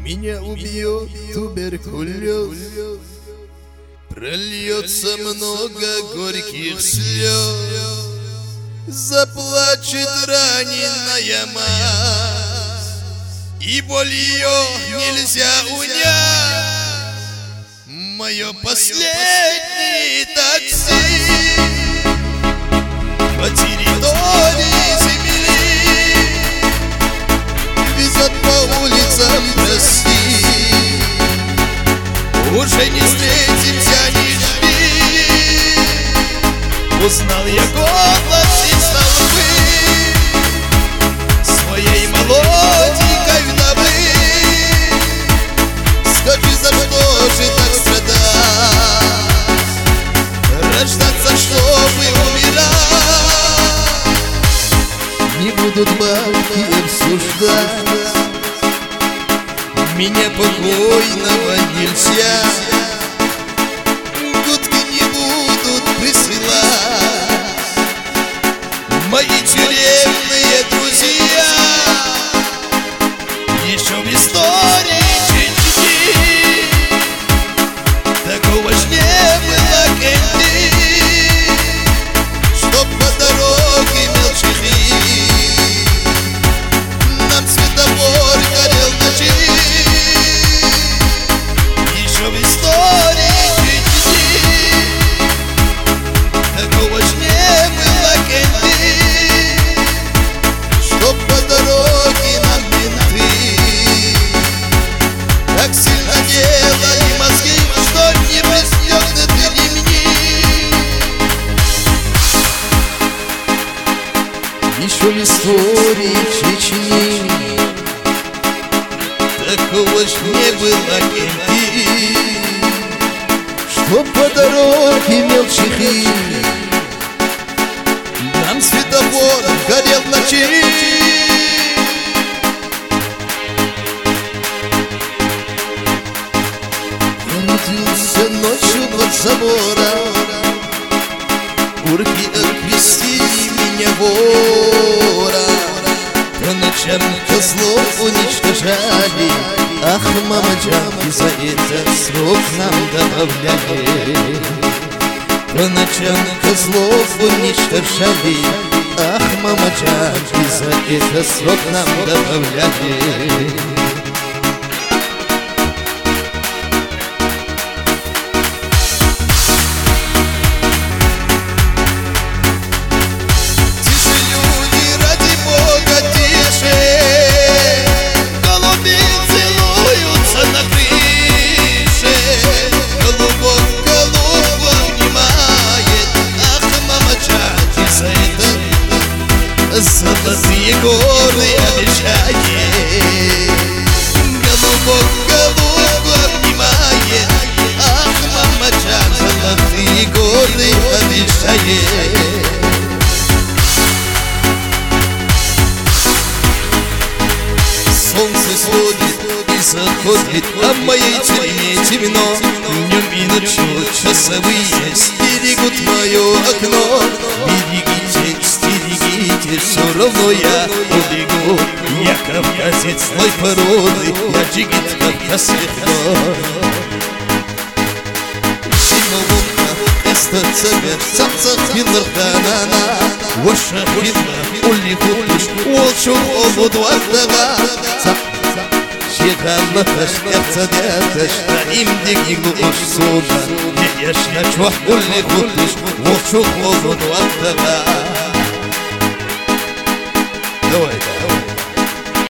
Меня убьет туберкулез, прольется много горьких слез, заплачет раненая мать, и боль ее нельзя унять. Мое последнее такси по территории земли везет по улицам России. Уже не встретимся, не жди. Узнал я голос из толпы своей молоденькой вдовы. Скажи, за что же так страдать? Рождаться, чтобы умирать. Не будут бабки обсуждать меня покойного нельзя. Гудки не будут присылать мои тюремные друзья. Еще в истории Чечни такого ж не было кэнди, чтоб по дороге мелчихи нам светофор горел ночи. Еще в истории Чечни такого ж не было кэнди, чтоб по дороге нам менты так сильно делали мозги, что не пристегнуты ремни. Еще в истории Чечни такого ж не было кэнди, что по дороге мелчихи нам светофор горел в ночи. Родился ночью под забором, урки окрестили меня вора. По ночам козлов уничтожали, ах, мамаджан, и за это срок нам добавляли. По ночам козлов уничтожали, ах, мамаджан, и за это срок нам добавляли. Золотые горы обещает, голубок голубку обнимает, ах, мамаджан, золотые горы обещает. Солнце сходит и заходит, а в моей тюрьме темно. Днем и ночью часовые стерегут мое окно. Берегите, стерегите, все равно я убегу. Я кавказец злой породы, я джигит кавказских гор. Сапсах биларханана, вошахина, улихутуш, волчух обуду аттага. Шихан наташкарца дяташта, им дегиглу уж суда. Ешна чвах улихутуш, волчух обуду аттага. Давай.